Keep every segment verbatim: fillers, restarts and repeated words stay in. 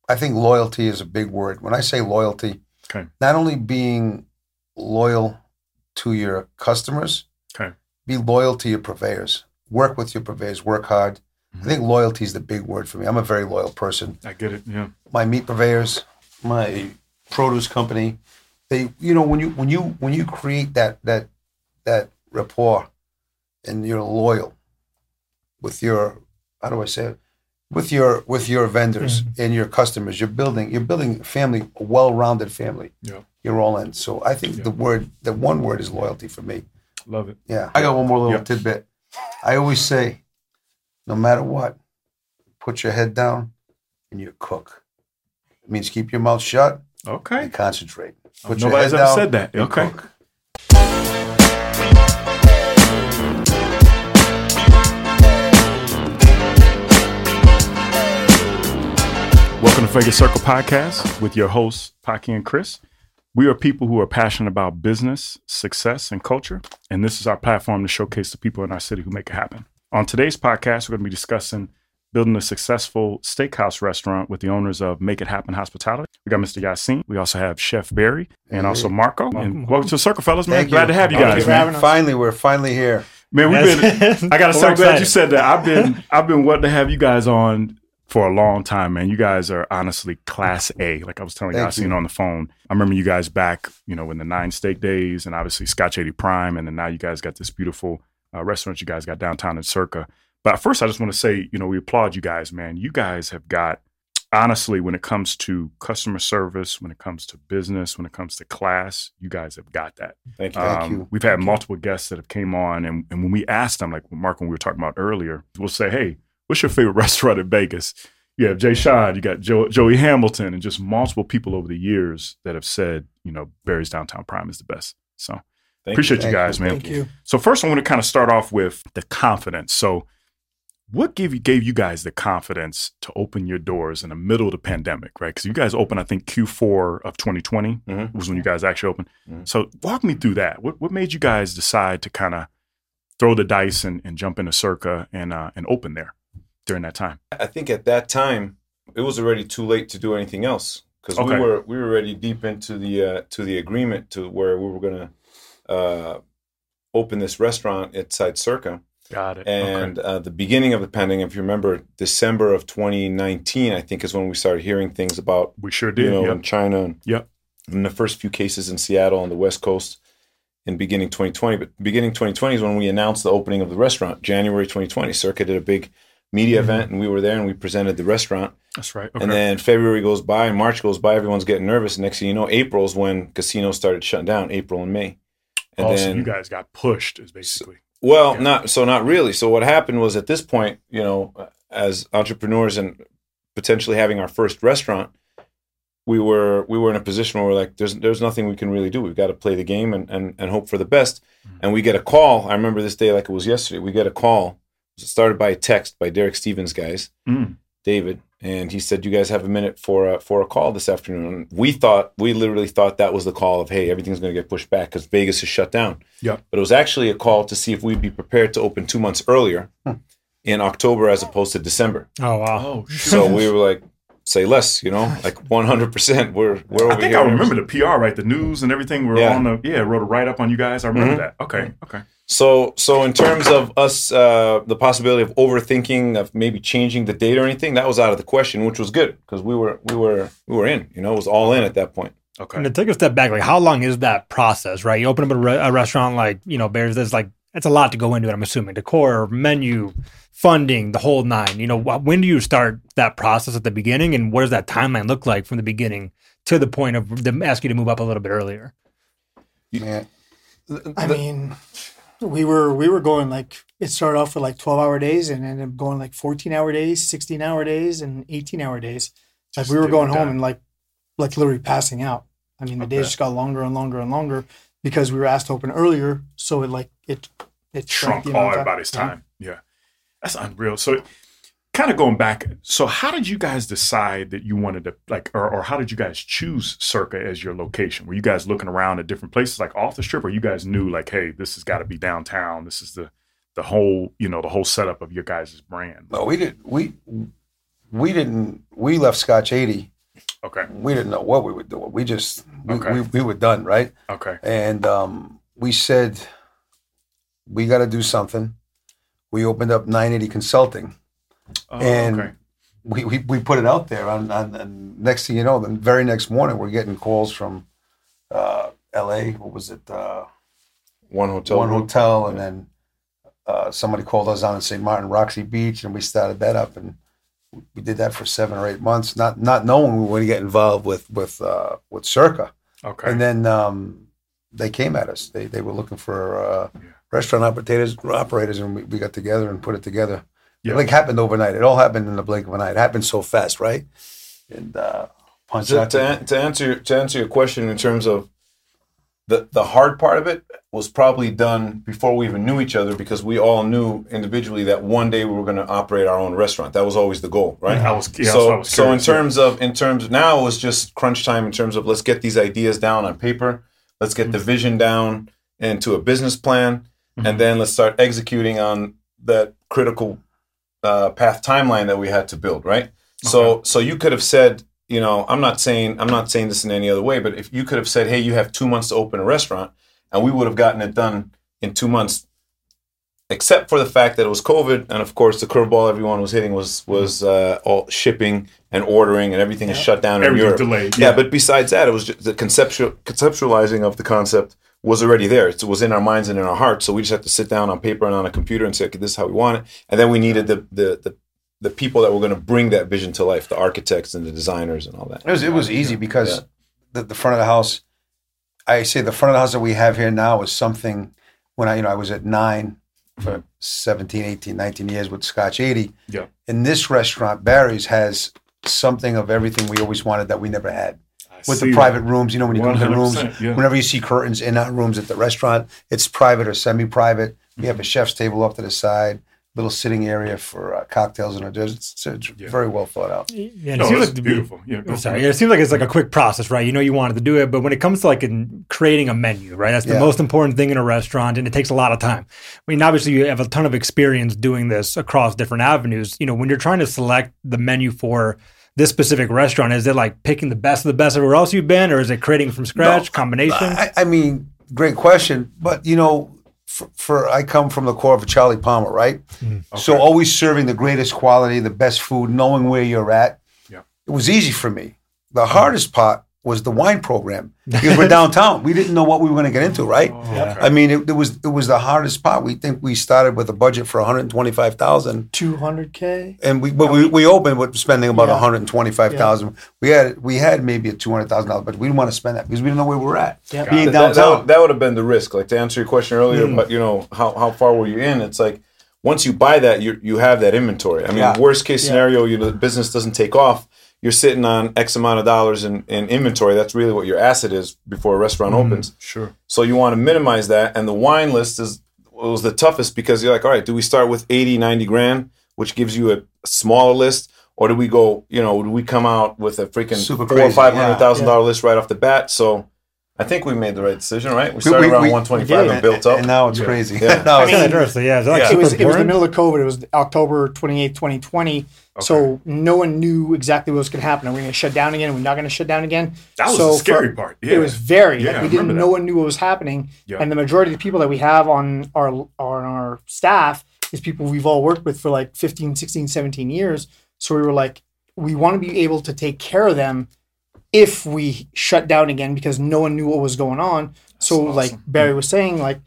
I think loyalty is a big word. When I say loyalty, okay. not only being loyal to your customers, okay. be loyal to your purveyors. Work with your purveyors. Work hard. Mm-hmm. I think loyalty is the big word for me. I'm a very loyal person. I get it, yeah. My meat purveyors, my produce company, they, you know, when you when you when you create that that that rapport, and you're loyal with your, how do I say it, with your with your vendors mm-hmm. and your customers, you're building you're building a family, a well-rounded family. Yeah, you're all in. So I think yeah. the word, the one word is loyalty for me. Love it. Yeah, I got one more little yeah. tidbit. I always say, no matter what, put your head down and you cook. It means keep your mouth shut. Okay. And concentrate. Put oh, your nobody's head ever down said that. And okay. Cook. Welcome to Vegas Circle Podcast with your hosts, Paki and Chris. We are people who are passionate about business, success, and culture, and this is our platform to showcase the people in our city who make it happen. On today's podcast, we're going to be discussing building a successful steakhouse restaurant with the owners of Make It Happen Hospitality. We got Mister Yassine. We also have Chef Barry and hey. also Marco. Welcome. And welcome to the Circle, fellas, man. Thank Glad you. to have you guys, man. Finally, we're finally here. Man, we've been, I got to say, I'm glad you said that. I've been, I've been wanting to have you guys on for a long time, man. You guys are honestly class A. Like I was telling Yassine on the phone. I remember you guys back, you know, in the nine steak days and obviously Scotch eighty Prime. And then now you guys got this beautiful uh, restaurant you guys got downtown in Circa. But first, I just want to say, you know, we applaud you guys, man. You guys have got, honestly, when it comes to customer service, when it comes to business, when it comes to class, you guys have got that. Thank you. Um, Thank you. We've had Thank multiple you. guests that have came on. And, and when we asked them, like Mark, when we were talking about earlier, we'll say, hey, what's your favorite restaurant in Vegas? You have Jay Sean, you got Joe, Joey Hamilton, and just multiple people over the years that have said, you know, Barry's Downtown Prime is the best. So Thank appreciate you, you guys, you. man. Thank you. So first, I want to kind of start off with the confidence. So what gave you gave you guys the confidence to open your doors in the middle of the pandemic, right? Because you guys opened, I think, Q four of twenty twenty mm-hmm. was when you guys actually opened. Mm-hmm. So walk me through that. What what made you guys decide to kind of throw the dice and, and jump into Circa and uh, and open there during that time? I think at that time, it was already too late to do anything else because Okay. we were we were already deep into the uh, to the agreement to where we were going to uh, open this restaurant inside Circa. Got it. And okay. uh, the beginning of the pandemic, if you remember, December of twenty nineteen, I think is when we started hearing things about We sure did. you know yep. in China and, Yep. and the first few cases in Seattle on the West Coast in beginning twenty twenty. But beginning twenty twenty is when we announced the opening of the restaurant. January twenty twenty, Circa did a big media mm-hmm. event, and we were there and we presented the restaurant. That's right. Okay. And then February goes by and March goes by. Everyone's getting nervous. And next thing you know, April's when casinos started shutting down, April and May. And oh, then so you guys got pushed, is basically. Well, yeah. not so not really. So what happened was at this point, you know, as entrepreneurs and potentially having our first restaurant, we were we were in a position where we're like, there's there's nothing we can really do. We've got to play the game and, and, and hope for the best. Mm-hmm. And we get a call. I remember this day like it was yesterday. We get a call. It started by a text by Derek Stevens' guys, mm. David, and he said, "You guys have a minute for a, for a call this afternoon." And we thought, we literally thought that was the call of, "Hey, everything's going to get pushed back because Vegas is shut down." Yep. But it was actually a call to see if we'd be prepared to open two months earlier Hmm. in October as opposed to December. Oh, wow. Oh, So we were like, say less, you know, like one hundred percent. We're, we're over I think here. I remember the P R, right? The news and everything. We were Yeah. on the, yeah, wrote a write up on you guys. I remember Mhm. that. Okay. Okay. So, so in terms of us, uh, the possibility of overthinking, of maybe changing the date or anything, that was out of the question, which was good because we were, we were, we were in. You know, it was all in at that point. Okay. And to take a step back, like how long is that process, right? You open up a, re- a restaurant like, you know, Bears, there's like, it's a lot to go into it, I'm assuming. Decor, menu, funding, the whole nine. You know, wh- when do you start that process at the beginning and what does that timeline look like from the beginning to the point of them asking you to move up a little bit earlier? Man, I mean, we were we were going like it started off with like twelve hour days and ended up going like fourteen hour days, sixteen hour days, and eighteen hour days. Like Just we were getting going it home done. and like like literally passing out. I mean, the Okay. days just got longer and longer and longer because we were asked to open earlier, so it like it it Shrunk the all amount of everybody's Yeah. time. Yeah. That's unreal. So kind of going back, so how did you guys decide that you wanted to like, or, or how did you guys choose Circa as your location? Were you guys looking around at different places like off the strip, or you guys knew like, hey, this has got to be downtown. This is the, the whole, you know, the whole setup of your guys' brand. no, we did. We we didn't. We left Scotch eighty Okay. We didn't know what we were doing. We just we, Okay. we, we were done, right? Okay. And um, we said we got to do something. We opened up nine eighty Consulting, Oh, and okay. we, we we put it out there. On, on, and next thing you know, the very next morning, we're getting calls from uh, L A. What was it? Uh, One hotel. One room. hotel, and then uh, somebody called us down in Saint Martin, Roxy Beach, and we started that up, and we did that for seven or eight months, not not knowing we were going to get involved with with uh, with Circa. Okay. And then um, they came at us. They they were looking for uh, Yeah. restaurant operators, operators, and we, we got together and put it together. Yeah. It like happened overnight. It all happened in the blink of an eye. It happened so fast, right? And uh, punch To, out to, an- to answer to answer your question in terms of the the hard part of it was probably done before we even knew each other, because we all knew individually that one day we were going to operate our own restaurant. That was always the goal, right? I was, yeah, so so, I was so in curious, yeah. terms of in terms of now it was just crunch time in terms of let's get these ideas down on paper, let's get the vision down into a business plan, and then let's start executing on that critical uh, path timeline that we had to build, right? So so you could have said, you know, I'm not saying I'm not saying this in any other way, but if you could have said, hey, you have two months to open a restaurant, and we would have gotten it done in two months, except for the fact that it was COVID, and of course the curveball everyone was hitting was was uh, all shipping and ordering, and everything is shut down in Everything Europe. delayed. Yeah, Yeah. but besides that, it was just the conceptual conceptualizing of the concept was already there. It was in our minds and in our hearts. So we just had to sit down on paper and on a computer and say, okay, this is how we want it. And then we needed the the the, the people that were going to bring that vision to life, the architects and the designers and all that. It was it was easy because Yeah. the, the front of the house, I say the front of the house that we have here now is something when I you know I was at nine for seventeen, eighteen, nineteen years with Scotch eighty. Yeah. And this restaurant, Barry's, has something of everything we always wanted that we never had. I With see the private that. rooms, you know, when you go to the rooms, one hundred percent, yeah. whenever you see curtains in our rooms at the restaurant, it's private or semi-private. We have a chef's table off to the side, little sitting area for uh, cocktails and hors d'oeuvres. It's, it's Yeah. very well thought out. Yeah, and No, it seems it's like the- beautiful. Yeah, go I'm for sorry. it. Yeah, it seems like it's like a quick process, right? You know, you wanted to do it, but when it comes to like in creating a menu, right? That's the Yeah. most important thing in a restaurant, and it takes a lot of time. I mean, obviously, you have a ton of experience doing this across different avenues. You know, when you're trying to select the menu for this specific restaurant, is it like picking the best of the best everywhere else you've been, or is it creating from scratch, No, combination? I, I mean, great question. But, you know, for, for I come from the core of Charlie Palmer, right? So Okay. always serving the greatest quality, the best food, knowing where you're at. Yeah. It was easy for me. The hardest part was the wine program because we're downtown. We didn't know what we were going to get into, right? Oh, okay. I mean, it, it was it was the hardest part. We think we started with a budget for one hundred twenty-five thousand, two hundred K. and we but we, we opened with spending about Yeah. one hundred twenty-five thousand. We had we had maybe a two hundred thousand dollars, but we didn't want to spend that because we didn't know where we were at. Yeah. Being That, that, downtown. would, that would have been the risk. Like to answer your question earlier, Mm. but you know, how, how far were you in? It's like once you buy that, you you have that inventory. I mean, Yeah. worst case Yeah. scenario, you know, the business doesn't take off. You're sitting on X amount of dollars in, in inventory. That's really what your asset is before a restaurant opens. Sure. So you want to minimize that. And the wine list is was the toughest because you're like, all right, do we start with eighty, ninety grand, which gives you a smaller list? Or do we go, you know, do we come out with a freaking Super four or crazy, five hundred thousand yeah. dollar list right off the bat? So I think we made the right decision, right? We started We- around we- one twenty-five we and did. built up. And now it's Yeah. crazy. Yeah. Now I it's- mean, Interesting. Yeah, is that like Yeah. It super was it was the important? middle of COVID. It was October twenty-eighth, twenty twenty. So no one knew exactly what was going to happen. Are we going to shut down again? Are we not going to shut down again? That was so the scary for- part. Yeah. It was very. Yeah, like, I we didn't. remember No that. one knew what was happening. Yeah. And the majority of the people that we have on our on our staff is people we've all worked with for like fifteen, sixteen, seventeen years. So we were like, we want to be able to take care of them if we shut down again because no one knew what was going on. so like awesome. Barry was saying, like,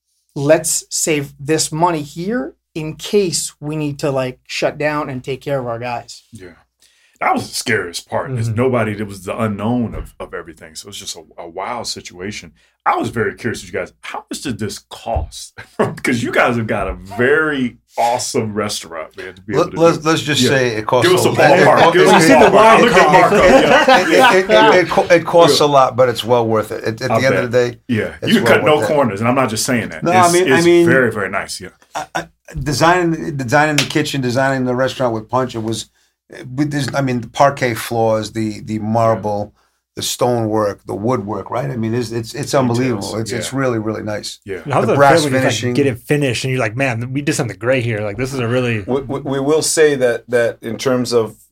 let's save this money here in case we need to like shut down and take care of our guys. Yeah. That was the scariest part. Is Mhm. nobody, it was the unknown of, of everything. So it was just a, a wild situation. I was very curious with you guys. How much did this cost? Because you guys have got a very awesome restaurant, man, to be able Let, to let's, do. let's just Yeah. say it costs Give us a lot. ballpark. Give us It- a it- said the it- ballpark. wine Look at cost. Marco. Yeah. it, it, it, it, co- it costs a lot, but it's well worth it. At, at the I end bet. of the day, Yeah. It's You well cut no worth it. corners, and I'm not just saying that. No, I it's, mean- I it's mean- very, very nice. Yeah. I, I, designing designing the kitchen, designing the restaurant with Punch, it was. With this, I mean, the parquet floors, the the marble, the stonework, the woodwork. Right? I mean, it's it's, it's unbelievable. It's it's yeah. really really nice. Yeah. And how's the that brass feel when you finishing. like, get it finished and you're like, man, we did something great here. Like this is a really we, we, we will say that that in terms of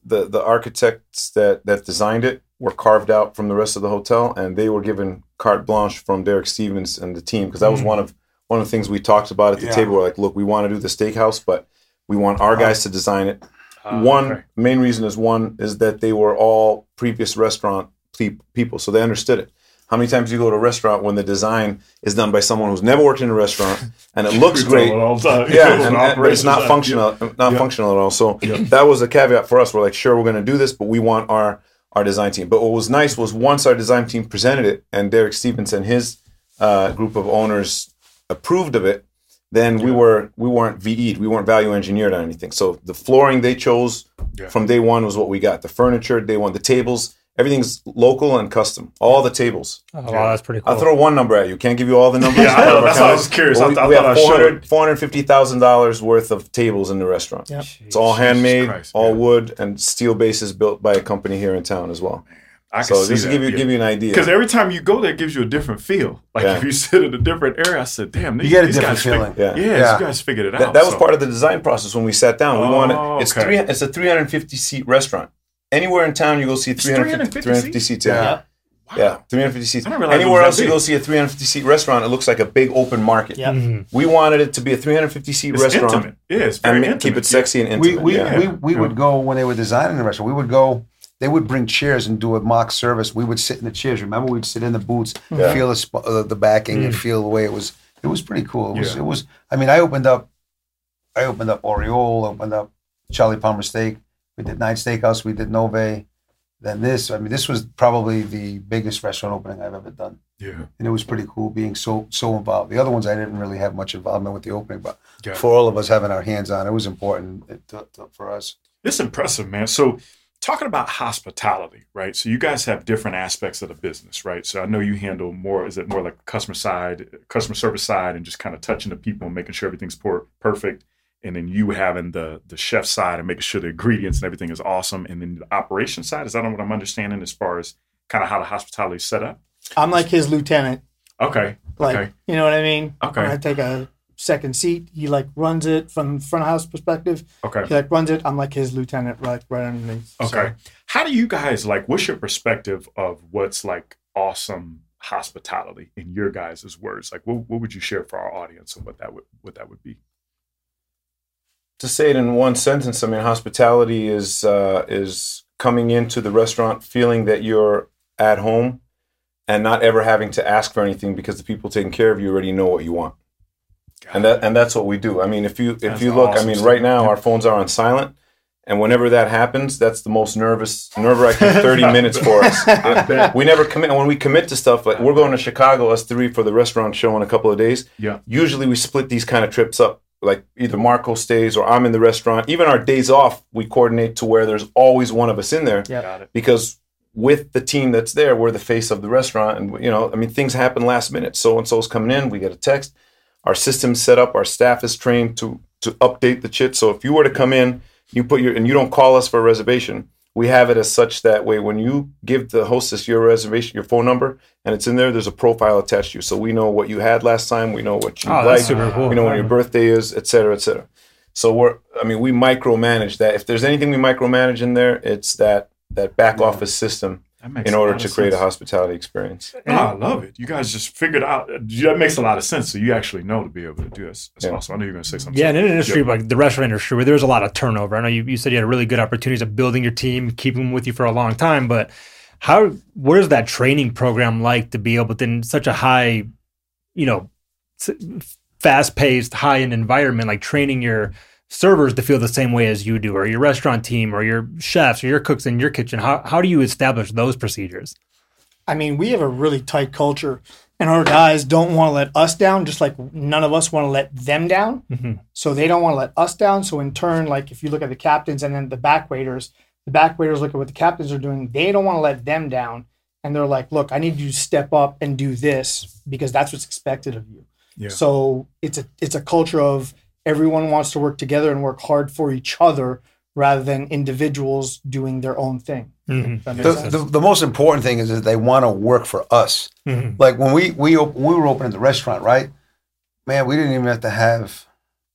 the the architects that that designed it were carved out from the rest of the hotel, and they were given carte blanche from Derek Stevens and the team, because that was mm. one of one of the things we talked about at the yeah. table. We're like, look, we want to do the steakhouse, but we want our guys to design it. Uh, one okay. main reason is one is that they were all previous restaurant pe- people, so they understood it. How many times do you go to a restaurant when the design is done by someone who's never worked in a restaurant and it looks great? Yeah, and, and, but it's not functional, yeah. not yeah. functional at all. So yeah. that was a caveat for us. We're like, sure, we're going to do this, but we want our our design team. But what was nice was once our design team presented it and Derek Stevens and his uh, group of owners approved of it, then yeah. we were we weren't V E'd, we weren't value engineered on anything. So the flooring they chose yeah. from day one was what we got. The furniture, day one, the tables. Everything's local and custom. All the tables. Oh, wow, that's pretty cool. I'll throw one number at you. Can't give you all the numbers. yeah, I know, that's why I was curious. Well, we, I, I we thought have four hundred, four hundred fifty thousand dollars worth of tables in the restaurant. Yep. It's all handmade, Christ, all yeah. wood, and steel bases built by a company here in town as well. I so can see just that, to give you yeah. give you an idea. Because every time you go there, it gives you a different feel. Like yeah. if you sit in a different area, I said, "Damn, these, you get a these different guys feeling." Fig- yeah. Yeah, yeah, you guys figured it that, out. That was so. part of the design process when we sat down. We oh, wanted it's okay. three. It's a three hundred fifty seat restaurant. Anywhere in town, you go see three hundred fifty, three hundred fifty seats. Yeah. yeah. Wow. Yeah, three hundred fifty seats. Anywhere else you go see a three hundred fifty seat restaurant, it looks like a big open market. Yep. Mm-hmm. We wanted it to be a three hundred fifty seat it's restaurant. Intimate. Yeah, it's very and intimate. keep it sexy and intimate. We we yeah. we, we yeah. would go when they were designing the restaurant. We would go. They would bring chairs and do a mock service. We would sit in the chairs. Remember, we'd sit in the booths, yeah. feel the, sp- uh, the backing, mm. and feel the way it was. It was pretty cool. It was. Yeah. It was. I mean, I opened up. I opened up Oriole. Opened up Charlie Palmer Steak. We did Night Steakhouse. We did Nove. Then this. I mean, this was probably the biggest restaurant opening I've ever done. Yeah. And it was pretty cool being so so involved. The other ones I didn't really have much involvement with the opening, but yeah. for all of us having our hands on, it was important to, to, for us. It's impressive, man. So. Talking about hospitality, right? So you guys have different aspects of the business, right? So I know you handle more, is it more like customer side, customer service side, and just kind of touching the people and making sure everything's por- perfect. And then you having the the chef side and making sure the ingredients and everything is awesome. And then the operation side, is that what I'm understanding as far as kind of how the hospitality is set up? I'm like his lieutenant. Okay. Like, okay. you know what I mean? Okay. I take a second seat. He like runs it from front of house perspective. Okay. He like runs it. I'm like his lieutenant, right, right underneath. Okay. So. How do you guys like? What's your perspective of what's like awesome hospitality in your guys' words? Like, what, what would you share for our audience and what that would what that would be? To say it in one sentence, I mean, hospitality is uh, is coming into the restaurant feeling that you're at home and not ever having to ask for anything because the people taking care of you already know what you want. And that and that's what we do. I mean, if you if that's you look, awesome I mean, right now our phones are on silent, and whenever that happens, that's the most nervous, nerve-wracking thirty minutes for us. We never commit. And when we commit to stuff, like we're going to Chicago, us three, for the restaurant show in a couple of days. Yeah. Usually we split these kind of trips up. Like either Marco stays or I'm in the restaurant. Even our days off, we coordinate to where there's always one of us in there. Yeah. Got it. Because with the team that's there, we're the face of the restaurant, and you know, I mean, things happen last minute. So and so's coming in, we get a text. Our system's set up. Our staff is trained to to update the chit. So if you were to come in, you put your and you don't call us for a reservation, we have it as such that way when you give the hostess your reservation, your phone number, and it's in there, there's a profile attached to you. So we know what you had last time. We know what you oh, like. Super cool. We know when your birthday is, et cetera, et cetera. So we're, I mean, we micromanage that. If there's anything we micromanage in there, it's that that back yeah. office system in order to create sense. a hospitality experience. Oh, I love it. You guys just figured out. That makes a lot of sense. So you actually know to be able to do this. That's yeah. awesome. I knew you were going to say something. Yeah, in an industry yep. like the restaurant industry, where there's a lot of turnover. I know you, you said you had really good opportunities of building your team, keeping them with you for a long time. But how? What is that training program like to be able to, in such a high, you know, fast-paced, high-end environment, like training your servers to feel the same way as you do, or your restaurant team, or your chefs, or your cooks in your kitchen? How how do you establish those procedures? I mean, we have a really tight culture, and our guys don't want to let us down, just like none of us want to let them down. Mm-hmm. So they don't want to let us down. So in turn, like if you look at the captains and then the back waiters, the back waiters look at what the captains are doing. They don't want to let them down. And they're like, look, I need you to step up and do this because that's what's expected of you. Yeah. So it's a it's a culture of everyone wants to work together and work hard for each other rather than individuals doing their own thing. Mm-hmm. The, the, the most important thing is that they want to work for us. Mm-hmm. Like when we we op- we were opening the restaurant, right? Man, we didn't even have to have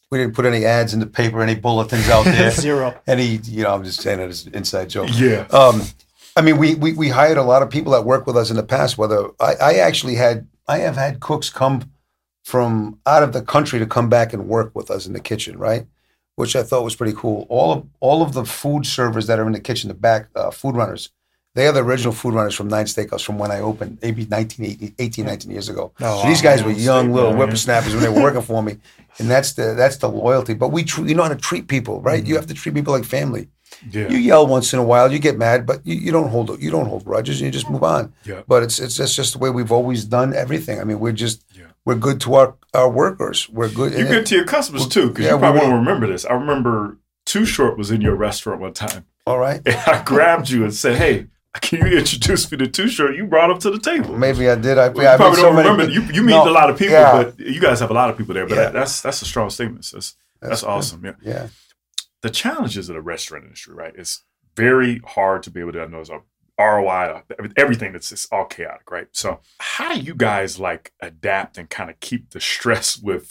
we didn't put any ads in the paper, any bulletins out there. Zero. Any, you know, I'm just saying it as an inside joke. Yeah. Um, I mean, we, we we hired a lot of people that worked with us in the past. Whether I, I actually had, I have had cooks come from out of the country to come back and work with us in the kitchen, right? Which I thought was pretty cool. All of all of the food servers that are in the kitchen, the back uh, food runners, they are the original food runners from Nine Steakhouse from when I opened, maybe nineteen, eighteen, nineteen years ago. Oh, so these guys were young little whippersnappers when they were working for me, and that's the that's the loyalty. But we tr- you know how to treat people, right? Mm-hmm. You have to treat people like family. Yeah. You yell once in a while, you get mad, but you, you don't hold you don't hold grudges, and you just move on. Yeah. But it's it's that's just the way we've always done everything. I mean, we're just yeah. we're good to our, our workers. We're good. You're good to your customers too, because yeah, you probably don't remember this. I remember Too Short was in your restaurant one time. All right. And I grabbed you and said, "Hey, can you introduce me to Too Short?" You brought him to the table. Maybe I did. I, well, you I probably so don't many, remember. You you meet no, a lot of people, yeah. but you guys have a lot of people there. But yeah. that's that's a strong statement. So that's that's, that's awesome. Yeah. Yeah. The challenges of the restaurant industry, right? It's very hard to be able to, I know it's a R O I, everything that's just all chaotic, right? So how do you guys like adapt and kind of keep the stress with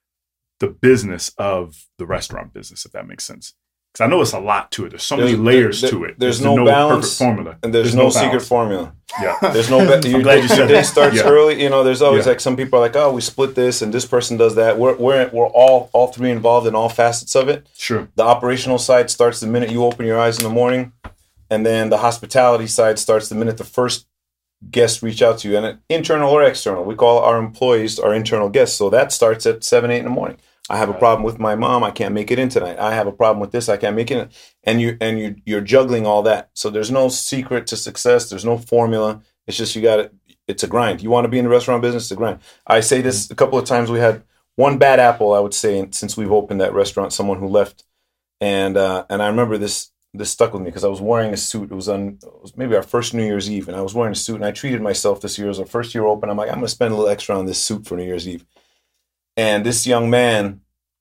the business of the restaurant business, if that makes sense? Because I know it's a lot to it. There's so there's, many layers there, to it. There's, there's no, no balance formula. And there's, there's no, no secret formula. Yeah. There's no, be- I'm glad you said your day that. starts yeah. early. You know, there's always yeah. like some people are like, oh, we split this and this person does that. We're, we're, we're all, all three involved in all facets of it. Sure. The operational side starts the minute you open your eyes in the morning. And then the hospitality side starts the minute the first guests reach out to you, and internal or external. We call our employees our internal guests. So that starts at seven, eight in the morning. I have a problem with my mom. I can't make it in tonight. I have a problem with this. I can't make it in. And you and you you're juggling all that. So there's no secret to success. There's no formula. It's just you got it. It's a grind. You want to be in the restaurant business? It's a grind. I say this a couple of times. We had one bad apple, I would say, since we've opened that restaurant. Someone who left, and uh, and I remember this. This stuck with me because I was wearing a suit. It was on it was maybe our first New Year's Eve, and I was wearing a suit, and I treated myself this year as our first year open. I'm like, I'm going to spend a little extra on this suit for New Year's Eve. And this young man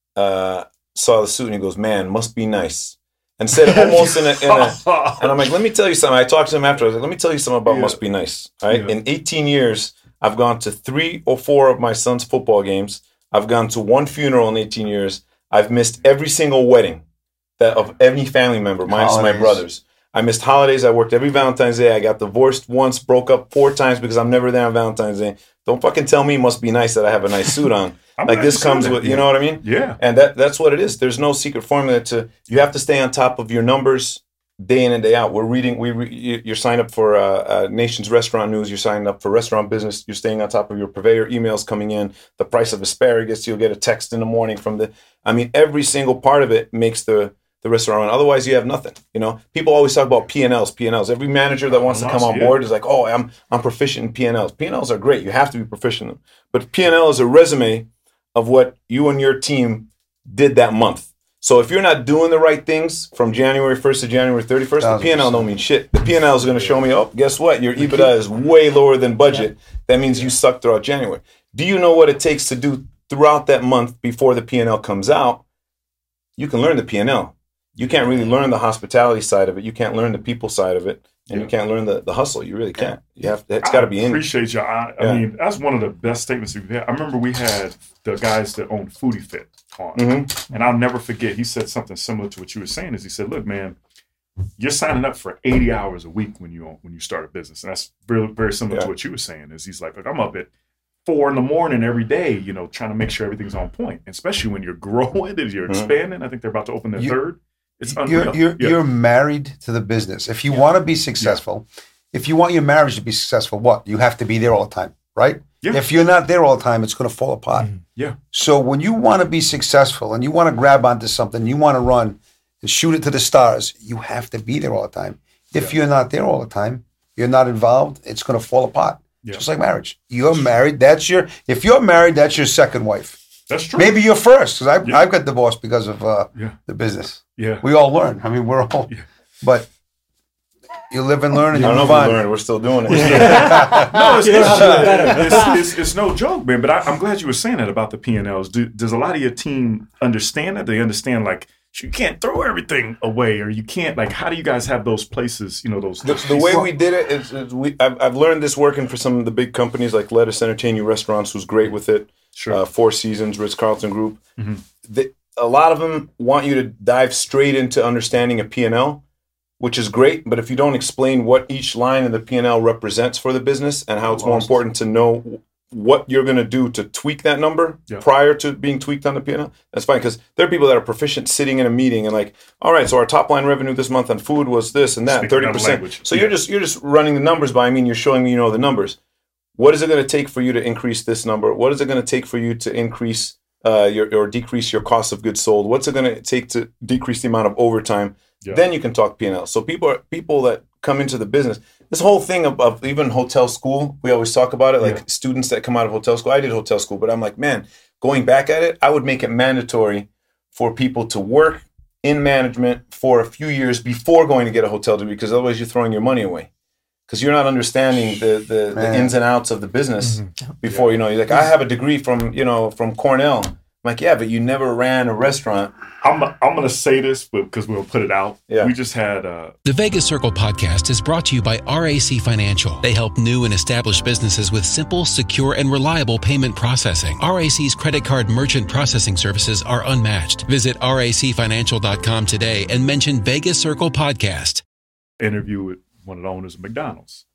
uh, saw the suit, and he goes, "Man, must be nice." And said almost in a, in a and I'm like, let me tell you something. I talked to him after. I was like, let me tell you something about yeah. must be nice. All right. Yeah. In eighteen years, I've gone to three or four of my son's football games. I've gone to one funeral in eighteen years. I've missed every single wedding that of any family member, minus my brothers. I missed holidays. I worked every Valentine's Day. I got divorced once, broke up four times because I'm never there on Valentine's Day. Don't fucking tell me it must be nice that I have a nice suit on. Like this comes with, you know what I mean? Yeah. And that that's what it is. There's no secret formula to, you have to stay on top of your numbers day in and day out. We're reading, we re, you're signed up for uh, uh, Nation's Restaurant News. You're signed up for restaurant business. You're staying on top of your purveyor emails coming in, the price of asparagus. You'll get a text in the morning from the, I mean, every single part of it makes the, the restaurant. Otherwise, you have nothing. You know, people always talk about P and Ls, P and Ls. Every manager that wants to come on board is like, "Oh, I'm I'm proficient in P and Ls." P and Ls are great. You have to be proficient in them. But P and L is a resume of what you and your team did that month. So if you're not doing the right things from January first to January thirty-first, the P and L don't mean shit. The P and L is going to show me, oh, guess what? Your EBITDA is way lower than budget. That means you suck throughout January. Do you know what it takes to do throughout that month before the P and L comes out? You can learn the P and L. You can't really learn the hospitality side of it. You can't learn the people side of it. And yeah. you can't learn the, the hustle. You really can't. You have to, it's got to be in. I appreciate you. I, I yeah. mean, that's one of the best statements you've had. I remember we had the guys that own Foodie Fit on. Mm-hmm. And I'll never forget, he said something similar to what you were saying. Is he said, look, man, you're signing up for eighty hours a week when you when you start a business. And that's very, very similar yeah. to what you were saying. Is he's like, look, I'm up at four in the morning every day, you know, trying to make sure everything's on point. Especially when you're growing and you're mm-hmm. expanding. I think they're about to open their you, third. It's you're you're, yeah. you're married to the business. If you yeah. want to be successful, yeah. if you want your marriage to be successful, what? You have to be there all the time, right? Yeah. If you're not there all the time, it's going to fall apart. Mm. Yeah. So when you want to be successful and you want to grab onto something, you want to run and shoot it to the stars, you have to be there all the time. If yeah. you're not there all the time, you're not involved, it's going to fall apart. Yeah. Just like marriage. You're married. That's your. If you're married, that's your second wife. That's true. Maybe you're first, because I've, yeah. I've got divorced because of uh, yeah. the business. Yeah, we all learn. I mean, we're all, yeah. but you live and learn, and you move on. Learn. We're still doing it. Yeah. no, it's, it's, it's, it's, it's no joke, man. But I, I'm glad you were saying that about the P and Ls. Do, does a lot of your team understand that? They understand like you can't throw everything away, or you can't like. How do you guys have those places? You know, those. The, the way we did it is, is we. I've, I've learned this working for some of the big companies like Lettuce Entertain You Restaurants, who's great with it. Sure. Uh, Four Seasons, Ritz-Carlton Group. Mm-hmm. They, a lot of them want you to dive straight into understanding a P and L, which is great. But if you don't explain what each line in the P and L represents for the business and how it's more important to know what you're going to do to tweak that number yeah. prior to being tweaked on the P and L, that's fine. Because there are people that are proficient sitting in a meeting and like, all right, so our top line revenue this month on food was this and that, Speaking thirty percent. So yeah. you're just you're just running the numbers by. I mean, you're showing me you know the numbers. What is it going to take for you to increase this number? What is it going to take for you to increase uh, your or decrease your cost of goods sold? What's it going to take to decrease the amount of overtime? Yeah. Then you can talk P and L. So people are people that come into the business. This whole thing of, of even hotel school, we always talk about it, like yeah. students that come out of hotel school. I did hotel school, but I'm like, man, going back at it, I would make it mandatory for people to work in management for a few years before going to get a hotel degree, because otherwise you're throwing your money away. Because you're not understanding the, the, the ins and outs of the business mm-hmm. before, yeah. you know, you're like, I have a degree from, you know, from Cornell. I'm like, yeah, but you never ran a restaurant. I'm I'm going to say this because we'll put it out. Yeah. We just had... Uh... The Vegas Circle podcast is brought to you by R A C Financial. They help new and established businesses with simple, secure, and reliable payment processing. R A C's credit card merchant processing services are unmatched. Visit R A C financial dot com today and mention Vegas Circle Podcast. Interview with one of the owners of McDonald's.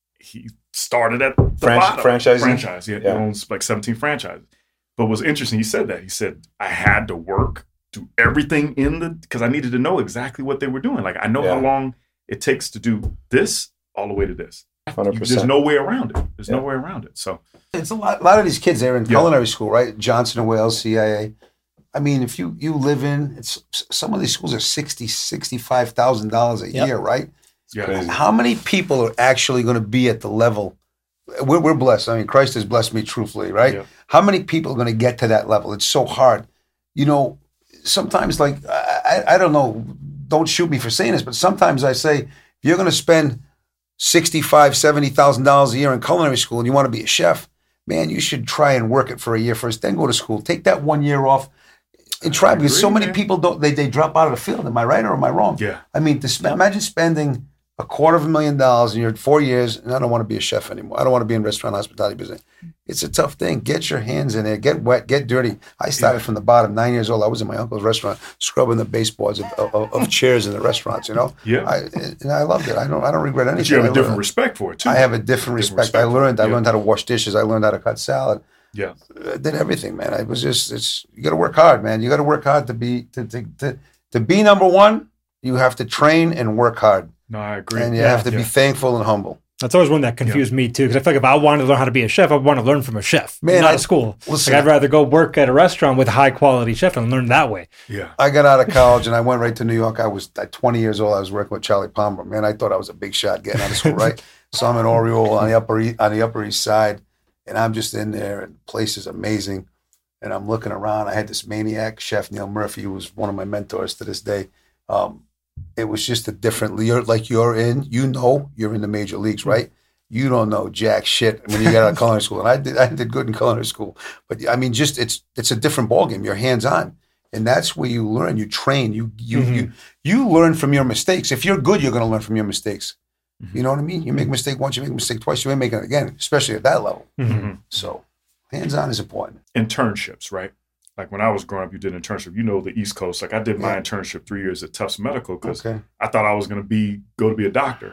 He started at the Franch- bottom. Franchising? Franchise. Yeah, yeah. He owns like seventeen franchises. But what's interesting, he said that. He said, I had to work, do everything in the, because I needed to know exactly what they were doing. Like, I know yeah. how long it takes to do this all the way to this. one hundred percent. There's no way around it. There's yeah. no way around it. So it's a lot, a lot of these kids, they're in yeah. culinary school, right? Johnson and Wales, C I A. I mean, if you, you live in, it's some of these schools are sixty thousand dollars, sixty-five thousand dollars a yep. year, right? Yeah. How many people are actually going to be at the level? We're, we're blessed. I mean, Christ has blessed me truthfully, right? Yeah. How many people are going to get to that level? It's so hard. You know, sometimes like, I, I don't know, don't shoot me for saying this, but sometimes I say, if you're going to spend sixty-five thousand dollars, seventy thousand dollars a year in culinary school and you want to be a chef, man, you should try and work it for a year first, then go to school. Take that one year off and try, because agree, so many man. people don't, they, they drop out of the field. Am I right or am I wrong? Yeah. I mean, to sp- imagine spending a quarter of a million dollars in your four years, and I don't want to be a chef anymore. I don't want to be in restaurant hospitality business. It's a tough thing. Get your hands in there. Get wet. Get dirty. I started yeah. from the bottom. Nine years old, I was in my uncle's restaurant, scrubbing the baseboards of, of, of chairs in the restaurants. You know. Yeah. I, and I loved it. I don't. I don't regret anything. But you have a different respect for it too. I have a different, different respect. respect. I learned. I yeah. learned how to wash dishes. I learned how to cut salad. Yeah. I did everything, man. I was just. It's you got to work hard, man. You got to work hard to be to to to to be number one. You have to train and work hard. No, I agree. And you yeah, have to yeah. be thankful and humble. That's always one that confused yeah. me too, because I feel like if I wanted to learn how to be a chef, I would want to learn from a chef, Man, not I, a school. Listen, like I'd rather go work at a restaurant with a high quality chef and learn that way. Yeah. I got out of college and I went right to New York. I was at twenty years old. I was working with Charlie Palmer. Man, I thought I was a big shot getting out of school, right? So I'm in Oriole on the upper east, on the Upper East Side, and I'm just in there, and the place is amazing. And I'm looking around. I had this maniac chef, Neil Murphy, who was one of my mentors to this day. Um, It was just a different, you're, like you're in, you know, you're in the major leagues, right? You don't know jack shit when you get out of culinary school. And I did, I did good in culinary school, but I mean, just it's it's a different ballgame. You're hands on, and that's where you learn. You train. You you mm-hmm. you you learn from your mistakes. If you're good, you're going to learn from your mistakes. Mm-hmm. You know what I mean? You make a mistake once, you make a mistake twice, you may make it again, especially at that level. Mm-hmm. So, hands on is important. Internships, right? Like when I was growing up, you did an internship. You know the East Coast. Like I did my yeah. internship three years at Tufts Medical because okay. I thought I was going to be go to be a doctor.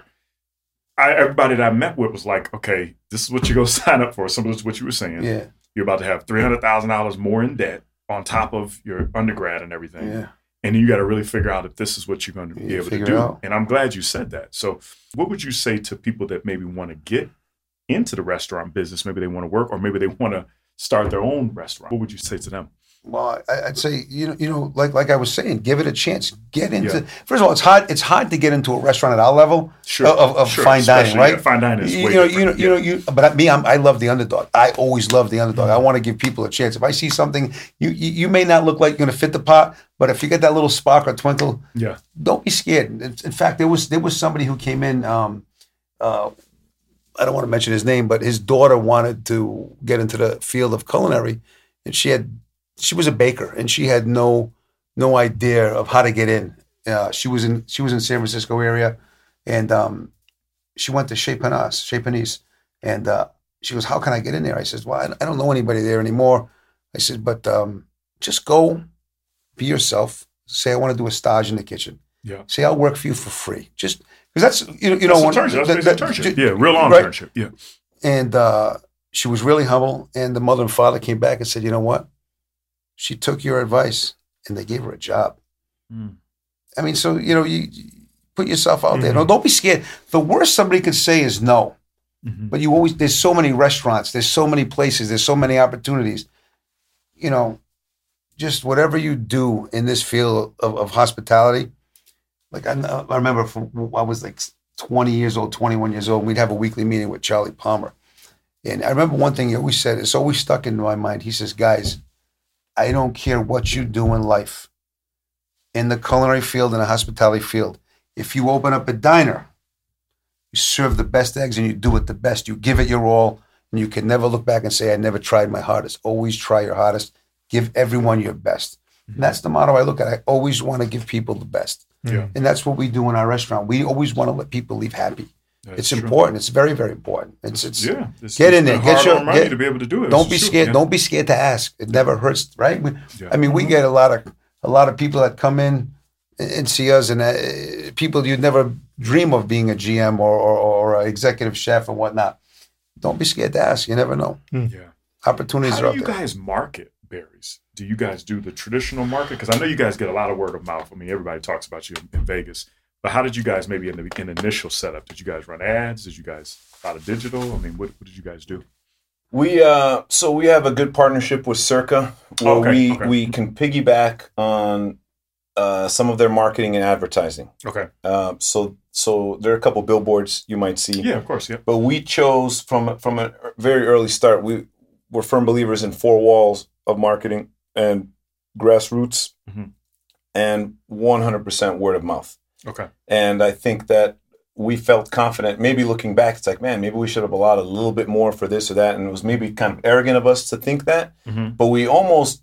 I, everybody that I met with was like, okay, this is what you're going to sign up for. Some of this is what you were saying. Yeah. You're about to have three hundred thousand dollars more in debt on top of your undergrad and everything. Yeah. And you got to really figure out if this is what you're going to be yeah, able to do. And I'm glad you said that. So what would you say to people that maybe want to get into the restaurant business? Maybe they want to work, or maybe they want to start their own restaurant. What would you say to them? Well, I'd say, you know, you know, like like I was saying, give it a chance. Get into. Yeah. First of all, it's hard. It's hard to get into a restaurant at our level sure. of, of sure. fine Especially, dining, right? Yeah, fine dining is you, way you know, different. you know, yeah. you know, you. But me, I'm, I love the underdog. I always love the underdog. I want to give people a chance. If I see something, you you, you may not look like you're going to fit the pot, but if you get that little spark or twinkle, yeah, don't be scared. In, in fact, there was there was somebody who came in. Um, uh, I don't want to mention his name, but his daughter wanted to get into the field of culinary, and she had. She was a baker, and she had no no idea of how to get in. Uh, she was in she was in San Francisco area, and um, she went to Chez Panisse, Chez Panisse, and uh, she goes, "How can I get in there?" I said, "Well, I don't know anybody there anymore." I said, "But um, just go, be yourself. Say, I want to do a stage in the kitchen. Yeah. Say, I'll work for you for free. Just because that's, you know, you that's know, internship. That, that's that, internship. Yeah, real on right? internship. Yeah. And uh, she was really humble. And the mother and father came back and said, you know what? She took your advice and they gave her a job. Mm. I mean, so, you know, you, you put yourself out mm-hmm. there. No, don't be scared. The worst somebody could say is no. Mm-hmm. But you always, there's so many restaurants, there's so many places, there's so many opportunities. You know, just whatever you do in this field of, of hospitality. Like I, I remember from, I was like twenty years old, twenty-one years old, we'd have a weekly meeting with Charlie Palmer. And I remember one thing he always said, it's always stuck in my mind. He says, guys, I don't care what you do in life, in the culinary field, in the hospitality field. If you open up a diner, you serve the best eggs and you do it the best. You give it your all, and you can never look back and say, I never tried my hardest. Always try your hardest. Give everyone your best. And that's the motto I look at. I always want to give people the best. Yeah. And that's what we do in our restaurant. We always want to let people leave happy. That's it's true. important. It's very, very important. It's it's yeah. It's, get it's in there. Get Get your money get, to be able to do it. Don't be true. scared. Yeah. Don't be scared to ask. It never hurts, right? We, Yeah. I mean, we get a lot of a lot of people that come in and, and see us, and uh, people you'd never dream of being a G M or or, or an executive chef and whatnot. Don't be scared to ask. You never know. Yeah. Opportunities How are do out you there. guys market Barry's? Do you guys do the traditional market? Because I know you guys get a lot of word of mouth. I mean, everybody talks about you in, in Vegas. But how did you guys, maybe in the in initial setup, did you guys run ads? Did you guys a lot of digital? I mean, what, what did you guys do? We uh, so we have a good partnership with Circa, where Okay, we okay. we can piggyback on uh, some of their marketing and advertising. Okay. Uh, so so there are a couple billboards you might see. Yeah, of course. Yeah. But we chose from from a very early start. We were firm believers in four walls of marketing and grassroots, mm-hmm. and one hundred percent word of mouth. Okay. And I think that we felt confident. Maybe looking back, it's like, man, maybe we should have allowed a little bit more for this or that. And it was maybe kind of arrogant of us to think that. Mm-hmm. But we almost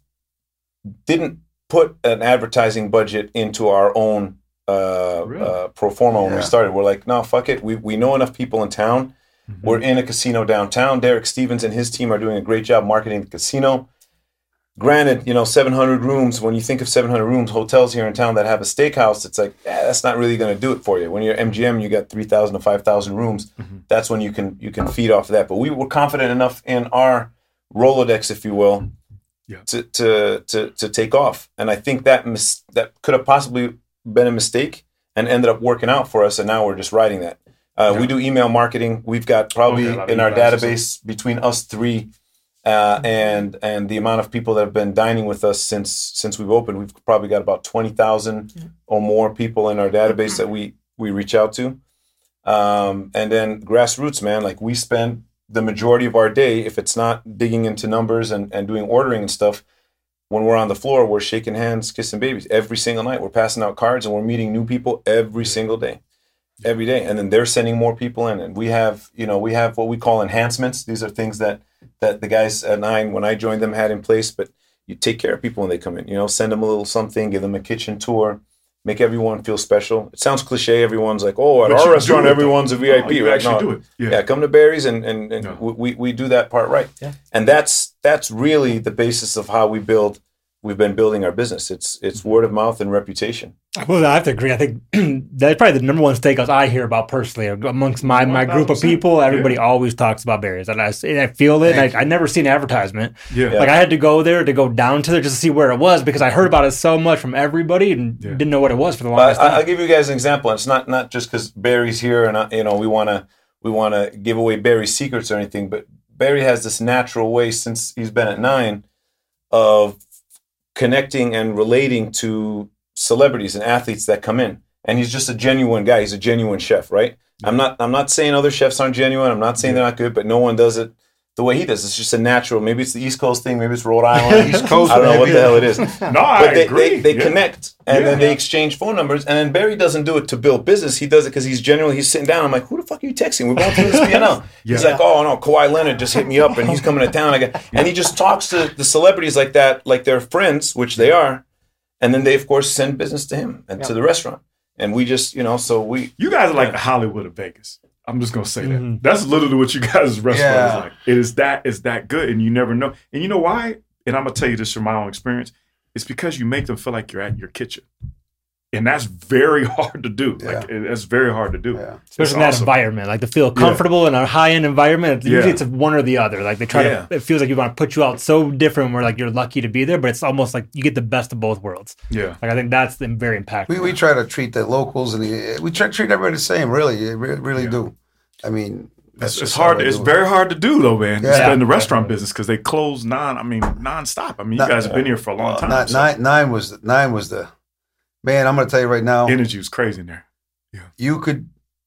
didn't put an advertising budget into our own uh, Really? uh, pro forma when Yeah. we started. We're like, no, fuck it. We we know enough people in town. Mm-hmm. We're in a casino downtown. Derek Stevens and his team are doing a great job marketing the casino. Granted, you know, seven hundred rooms, when you think of seven hundred rooms, hotels here in town that have a steakhouse, it's like, eh, that's not really going to do it for you. When you're M G M, you got three thousand to five thousand rooms. Mm-hmm. That's when you can you can feed off of that. But we were confident enough in our Rolodex, if you will, Yeah. to, to to to take off. And I think that mis- that could have possibly been a mistake and ended up working out for us. And now we're just riding that. Uh, Yeah. We do email marketing. We've got probably Okay, a lot of in our emails or database between us three uh, and and the amount of people that have been dining with us since since we've opened, we've probably got about twenty thousand or more people in our database that we we reach out to. Um, and then grassroots, man, like we spend the majority of our day, if it's not digging into numbers and, and doing ordering and stuff, when we're on the floor, we're shaking hands, kissing babies every single night. We're passing out cards and we're meeting new people every single day. Every day. And then they're sending more people in. And we have, you know, we have what we call enhancements. These are things that that the guys at Nine, when I joined them, had in place. But you take care of people when they come in. You know, send them a little something, give them a kitchen tour, make everyone feel special. It sounds cliche. Everyone's like, oh, at But our you restaurant, do it, everyone's a though. V I P. Oh, you We're like, actually no, do it. Yeah. yeah, come to Barry's and, and, and No. we, we do that part right. Yeah. And that's that's really the basis of how we build. We've been building our business. It's it's word of mouth and reputation. Well, I have to agree. I think that's probably the number one steakhouse I hear about personally amongst my, my group of people. Everybody Yeah. always talks about Barry's, and I, and I feel it. Thank I, I never seen an advertisement. Yeah. Like I had to go there to go down to there just to see where it was because I heard about it so much from everybody and Yeah. didn't know what it was for the I, longest I- time. I'll give you guys an example. It's not not just because Barry's here and uh, you know we want to we want to give away Barry's secrets or anything, but Barry has this natural way since he's been at Nine of connecting and relating to celebrities and athletes that come in. And he's just a genuine guy. He's a genuine chef, right? I'm not I'm not saying other chefs aren't genuine. I'm not saying they're not good, but no one does it the way he does. It's just a natural. Maybe it's the East Coast thing. Maybe it's Rhode Island. East Coast, I don't know what maybe. the hell it is. No, I But they, agree. they, they Yeah. connect and Yeah. then they exchange phone numbers. And then Barry doesn't do it to build business. He does it because he's genuinely, he's sitting down. I'm like, who the fuck are you texting? We're going through this P and L. He's Yeah. like, oh, no, Kawhi Leonard just hit me up and he's coming to town again. And he just talks to the celebrities like that, like they're friends, which they are. And then they, of course, send business to him and to the restaurant. And we just, you know, so we. You guys are like the Hollywood of Vegas. I'm just gonna say that. Mhm. That's literally what you guys' restaurant Yeah. is like. It is that is that good, and you never know. And you know why? And I'm gonna tell you this from my own experience. it's because you make them feel like you're at your kitchen. And that's very hard to do. Yeah. Like it's very hard to do. Yeah. Especially in that awesome. environment. Like to feel comfortable yeah. in a high end environment. Usually yeah. it's one or the other. Like they try yeah. to it feels like you want to put you out so different where like you're lucky to be there, but it's almost like you get the best of both worlds. Yeah. Like I think that's very impactful. We we try to treat the locals and the we try to treat everybody the same, really. We really yeah. do. I mean That's it's hard. It's very hard to do, though, man. Yeah. In the restaurant business because they close non. I mean, nonstop. I mean, you not, guys have been here for a long time. Not, so. Nine, nine was the, nine was the man. I'm going to tell you right now. Energy was crazy in there. Yeah, you could.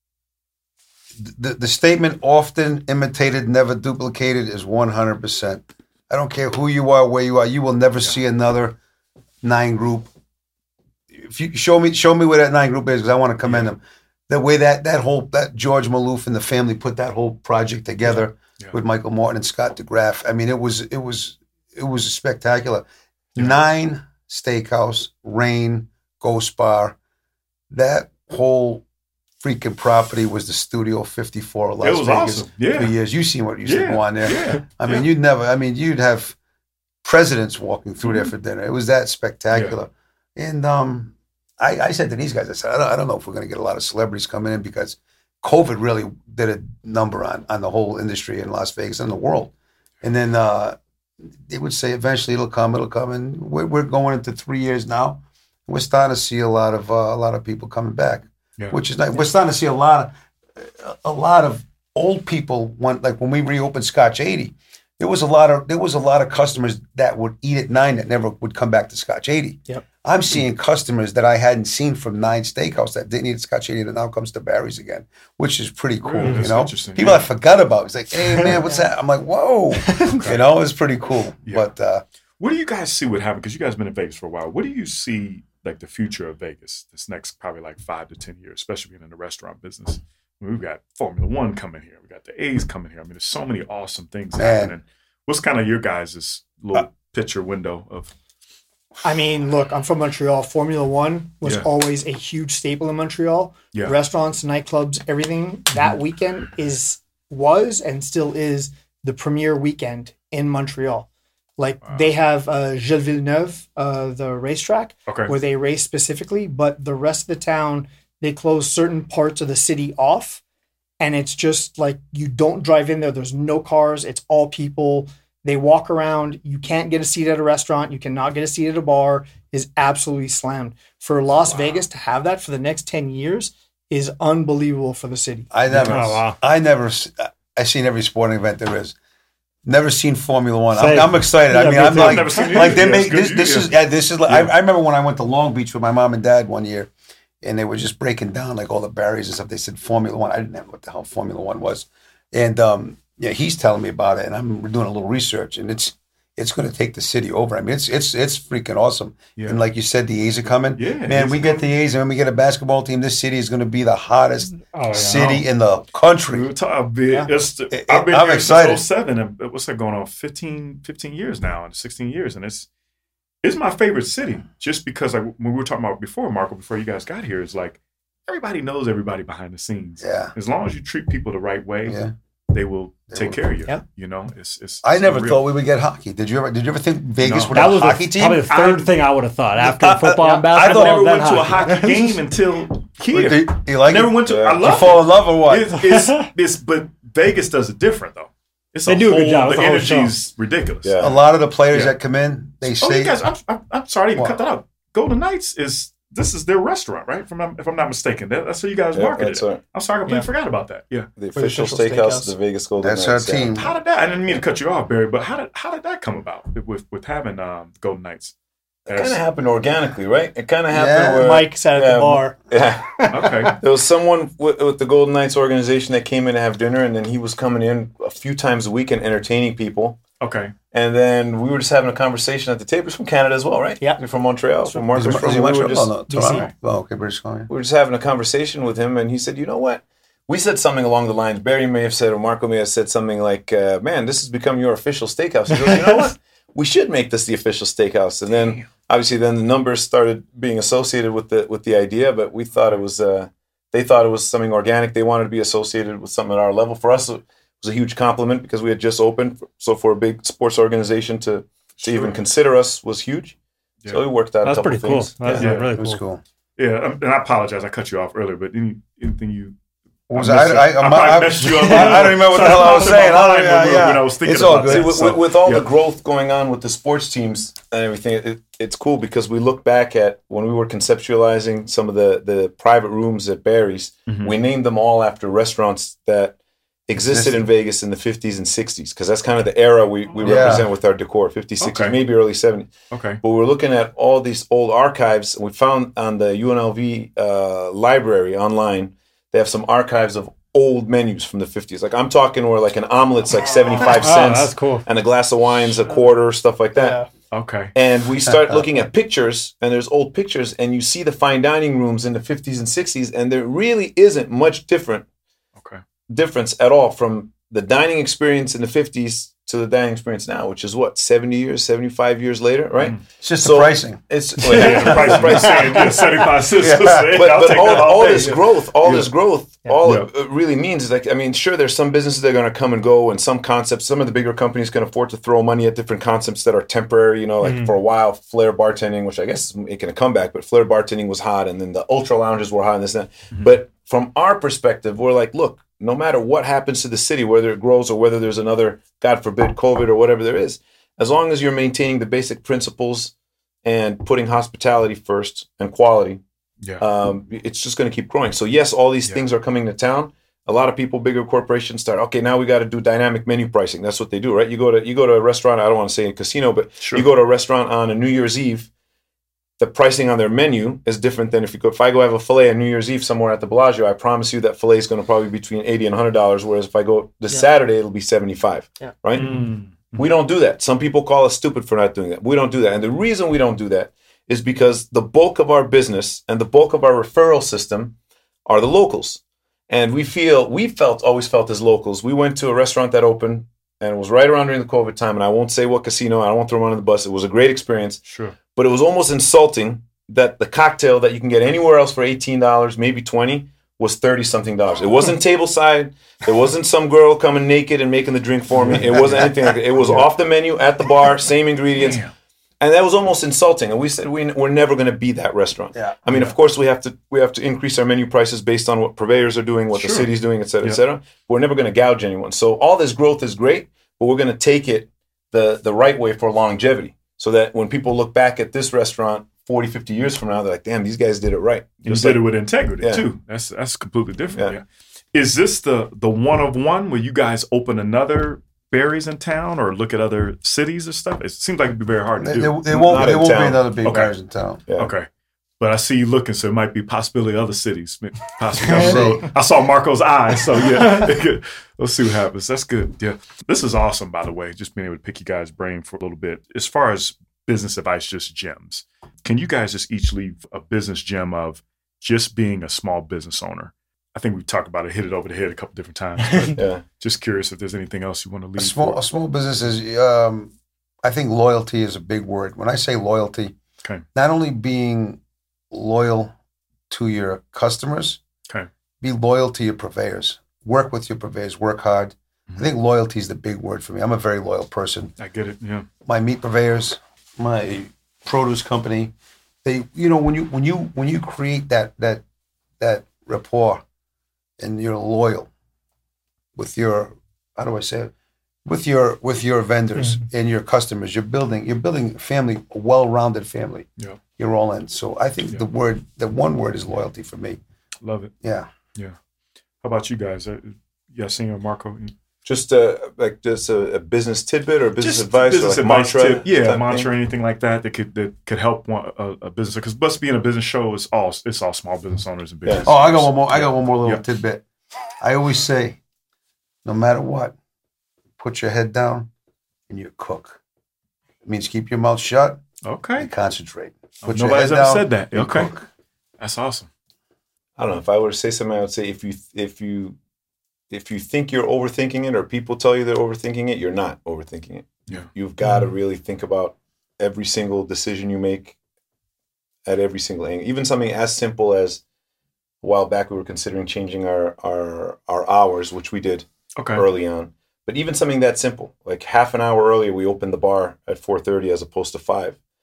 The the statement often imitated, never duplicated is one hundred percent. I don't care who you are, where you are. You will never yeah. see another nine group. If you show me, show me where that nine group is, because I want to commend yeah. them. The way that that whole that George Maloof and the family put that whole project together yeah. Yeah. with Michael Martin and Scott DeGraff. I mean, it was it was it was spectacular. Yeah. Nine Steakhouse, Rain, Ghost Bar, that whole freaking property was the Studio fifty-four of Las Vegas. It was Vegas awesome. Yeah, for years. You seen what you used yeah. to go on there. Yeah. I mean, yeah. you'd never. I mean, you'd have presidents walking through mm-hmm. there for dinner. It was that spectacular, yeah. and um. I, I said to these guys, I said, I don't, I don't know if we're going to get a lot of celebrities coming in because COVID really did a number on, on the whole industry in Las Vegas and the world. And then uh, they would say eventually it'll come, it'll come. And we're, we're going into three years now. And we're starting to see a lot of uh, a lot of people coming back, yeah. which is nice. We're starting to see a lot of a lot of old people. When, like when we reopened Scotch eighty, there was a lot of there was a lot of customers that would eat at Nine that never would come back to Scotch eighty. Yep. I'm seeing customers that I hadn't seen from Nine Steakhouse that didn't eat at Scotch eighty that now comes to Barry's again, which is pretty cool, really? you know? People yeah. I forgot about. It's like, hey, man, what's that? I'm like, whoa. You know, it's pretty cool. Yeah. But uh, what do you guys see what happened? Because you guys have been in Vegas for a while. What do you see, like, the future of Vegas this next probably, like, five to ten years, especially being in the restaurant business? I mean, we've got Formula One coming here. We got the A's coming here. I mean, there's so many awesome things man. happening. What's kind of your guys' little uh, picture window of... I mean, look, I'm from Montreal. Formula One was yeah. always a huge staple in Montreal. Yeah. Restaurants, nightclubs, everything. That weekend is was and still is the premier weekend in Montreal. Like wow. they have uh, Gilles Villeneuve, uh, the racetrack, okay. where they race specifically, but the rest of the town, they close certain parts of the city off. And it's just like you don't drive in there. There's no cars. It's all people. They walk around. You can't get a seat at a restaurant. You cannot get a seat at a bar. Is absolutely slammed. For Las wow. Vegas to have that for the next ten years is unbelievable for the city. I never, oh, wow. I never, I've seen every sporting event there is. Never seen Formula One. I'm, I'm excited. Yeah, I mean, I'm like, never seen like they make this. This is, yeah, this is. Like, yeah. I, I remember when I went to Long Beach with my mom and dad one year, and they were just breaking down like all the barriers and stuff. They said Formula One. I didn't know what the hell Formula One was, and um. Yeah, he's telling me about it, and I'm doing a little research, and it's it's going to take the city over. I mean, it's it's it's freaking awesome. Yeah. And like you said, the A's are coming. Yeah, man, we get the A's, and when we get a basketball team, this city is going to be the hottest oh, yeah. city in the country. We were talking, yeah. it's, it, I've been I'm here excited. since oh seven, and what's that going on? fifteen, fifteen years now, and sixteen years, and it's it's my favorite city. Just because, like when we were talking about before, Marco, before you guys got here, it's like everybody knows everybody behind the scenes. Yeah, as long as you treat people the right way. Yeah. They will they take will. care of you. Yeah. You know, it's it's. I it's never real. thought we would get hockey. Did you ever? Did you ever think Vegas no. would that have was a hockey the, team? Probably the third I, thing I would have thought after I, football I, and basketball. I never went hockey. to a hockey game until here. Did you, you like never it? went to. Yeah. I love you fall in love or what? It's, it's, it's but Vegas does it different though. It's they a do whole, a good job. The energy's ridiculous. Yeah. A lot of the players yeah. that come in, they oh, say. You guys, I'm, I'm, I'm sorry to even what? cut that out. Golden Knights is. This is their restaurant, right? If I'm, if I'm not mistaken, that, that's how you guys yeah, marketed that's it. Right. I'm sorry, I completely Yeah. forgot about that. Yeah, the official, official steakhouse, steakhouse. the Vegas Golden That's Knights. our team. Yeah. how did that? I didn't mean to cut you off, Barry, but how did how did that come about with with having um, the Golden Knights? It kind of happened organically, right? It kind of happened Yeah. where Mike sat at yeah, the bar. Yeah. Okay. There was someone with, with the Golden Knights organization that came in to have dinner, and then he was coming in a few times a week and entertaining people. Okay. And then we were just having a conversation at the table. He's from Canada as well, right? Yeah. You're from Montreal. From Marcus. Is it- is we it were Montreal? just, Oh, no, D C. Toronto. Oh, okay, British Columbia. we were just having a conversation with him, and he said, "You know what? We said something along the lines. Barry may have said, or Marco may have said something like, uh, "Man, this has become your official steakhouse." He goes, "You know what? We should make this the official steakhouse." And then, obviously, then the numbers started being associated with the with the idea. But we thought it was, uh, they thought it was something organic. They wanted to be associated with something at our level. For us, it was a huge compliment because we had just opened. So for a big sports organization to to Sure. even consider us was huge. Yeah. So we worked out That's a couple pretty things. cool. That's yeah. really It was cool. cool. Yeah, and I apologize. I cut you off earlier, but any, anything you... What was I, I, I, I, I, messed you up. I don't remember what the hell I was saying. I, yeah, yeah. When I was thinking it's all about good. See, that, with, so, with all yeah. the growth going on with the sports teams and everything, it, it's cool because we look back at when we were conceptualizing some of the, the private rooms at Barry's, Mm-hmm. we named them all after restaurants that existed Existed. in Vegas in the fifties and sixties because that's kind of the era we, we Yeah. represent with our decor, fifties, sixties, Okay. maybe early seventies. Okay. But we're looking at all these old archives, and we found on the U N L V uh, library online, they have some archives of old menus from the fifties. Like I'm talking where like an omelet's like seventy-five Oh, cents that's cool. and a glass of wine's a quarter, stuff like that. Yeah. Okay. And we start looking at pictures, and there's old pictures, and you see the fine dining rooms in the fifties and sixties, and there really isn't much different Okay. difference at all from the dining experience in the fifties to the dining experience now, which is what, seventy years, seventy-five years later, right? It's just So- the pricing. It's Yeah, the price, price saying, yeah, seventy-five cents. Yeah. but, I'll but take all, that all all day. this Yeah. growth, all Yeah. this growth, all Yeah. it really means is like, I mean, sure, there's some businesses that are going to come and go, and some concepts, some of the bigger companies can afford to throw money at different concepts that are temporary. You know, like for a while, Flair bartending, which I guess is making a comeback, but Flair bartending was hot, and then the ultra lounges were hot, and this and that. But from our perspective, we're like, look, no matter what happens to the city, whether it grows or whether there's another, God forbid, COVID or whatever there is, as long as you're maintaining the basic principles and putting hospitality first and quality, Yeah. um, it's just going to keep growing. So yes, all these Yeah. things are coming to town. A lot of people, bigger corporations, start. Okay, now we got to do dynamic menu pricing. That's what they do, right? You go to you go to a restaurant. I don't want to say a casino, but Sure. you go to a restaurant on a New Year's Eve. The pricing on their menu is different than if you go. If I go have a fillet on New Year's Eve somewhere at the Bellagio, I promise you that fillet is going to probably be between eighty and hundred dollars. Whereas if I go this Yeah. Saturday, it'll be seventy five. Yeah. Right? Mm. We don't do that. Some people call us stupid for not doing that. We don't do that. And the reason we don't do that is because the bulk of our business and the bulk of our referral system are the locals. And we feel, we felt, always felt as locals. We went to a restaurant that opened and it was right around during the COVID time. And I won't say what casino, I don't want to throw them under the bus. It was a great experience, Sure. but it was almost insulting that the cocktail that you can get anywhere else for eighteen dollars, maybe twenty, was thirty something dollars. It wasn't table side. There wasn't some girl coming naked and making the drink for me. It wasn't anything like that. It was off the menu at the bar, same ingredients. Damn. And that was almost insulting. And we said we, we're never going to be that restaurant. Yeah. I mean, of course, we have to we have to increase our menu prices based on what purveyors are doing, what Sure. the city's doing, et cetera, Yeah. et cetera. But we're never going to gouge anyone. So all this growth is great, but we're going to take it the the right way for longevity, so that when people look back at this restaurant forty, fifty years from now, they're like, damn, these guys did it right. You Just did like- it with integrity Yeah. too. That's that's completely different. Yeah. Yeah. Is this the the one of one where you guys open another Barry's in town or look at other cities or stuff? It seems like it'd be very hard to They, do. they, they won't. Not They in won't be town. another big Okay. bars in town. Yeah. Okay. But I see you looking, so it might be possibility other cities. Possibly down the road. I saw Marco's eyes, so yeah. Let's see what happens. That's good. Yeah. This is awesome, by the way, just being able to pick you guys' brain for a little bit. As far as business advice, just gems. Can you guys just each leave a business gem of just being a small business owner? I think we've talked about it, hit it over the head a couple different times. But Yeah. just curious if there's anything else you want to leave. A small, for. a small business is. Um, I think loyalty is a big word. When I say loyalty, Okay. not only being loyal to your customers, Okay. be loyal to your purveyors. Work with your purveyors. Work hard. I think loyalty is the big word for me. I'm a very loyal person. I get it. Yeah. My meat purveyors, my produce company, they, you know, when you when you when you create that that that rapport, and you're loyal with your, how do I say it, with your with your vendors and your customers, you're building you're building a family, a well-rounded family. Yeah. You're all in. So I think Yeah. the word, the one word is loyalty for me. Love it. Yeah. Yeah. How about you guys? Uh, yeah, Senor Marco. Just uh, like just a, a business tidbit or business Just advice business or like advice mantra. tip. Yeah, type mantra, thing? anything like that that could that could help one, a, a business. Because us being a business show is all it's all small business owners and business. Yeah. Oh, I got one more. I got one more little Yeah. tidbit. I always say, no matter what, put your head down and you cook. It means keep your mouth shut Okay. and concentrate. Oh, Put your nobody's head ever down said that. and Okay. cook. That's awesome. I don't know. If I were to say something, I would say if you if you if you think you're overthinking it, or people tell you they're overthinking it, you're not overthinking it. Yeah. You've got to really think about every single decision you make at every single angle. Even something as simple as a while back we were considering changing our our our hours, which we did Okay. early on. But even something that simple, like half an hour earlier, we opened the bar at four thirty as opposed to five.